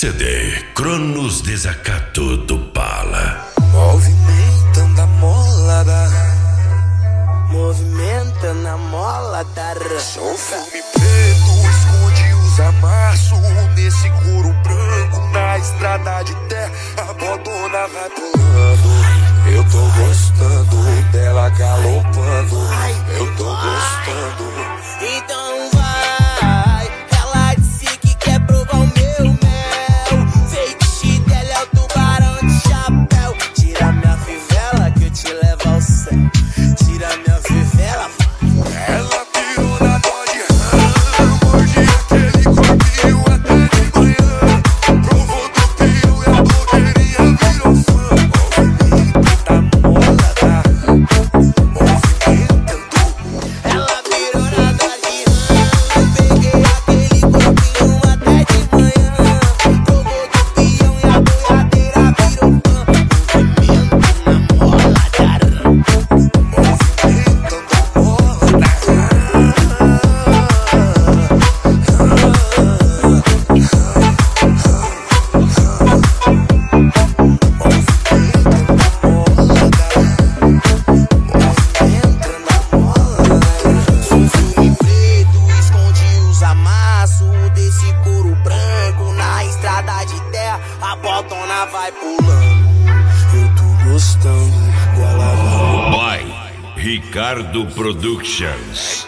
CD Cronos Desacato do Pala. Movimentando a molada, movimentando a molada. Sou filme preto, esconde os amassos nesse couro branco na estrada de terra. A botona vai pulando. Eu tô gostando dela galopando. Eu tô gostando. Então vai, ela disse que quer provar o meu mel. Feitiço dela é o tubarão de chapéu. Tira minha fivela que eu te levo ao céu. Tira minha fivela. Ela pirou na dó de rã, morde aquele corpinho até de manhã. Provou do pio e a blogueirinha virou fã. Movimentando a molada, movimentando. Ela virou na dó de rã. Peguei aquele corpinho até de manhã. Provou do pião e a boiadeira virou fã. Movimento na molada. Sou filme preto, esconde os amassos desse couro branco na estrada de terra. A botona vai pulando. Eu tô gostando dela. By Ricardo Productions.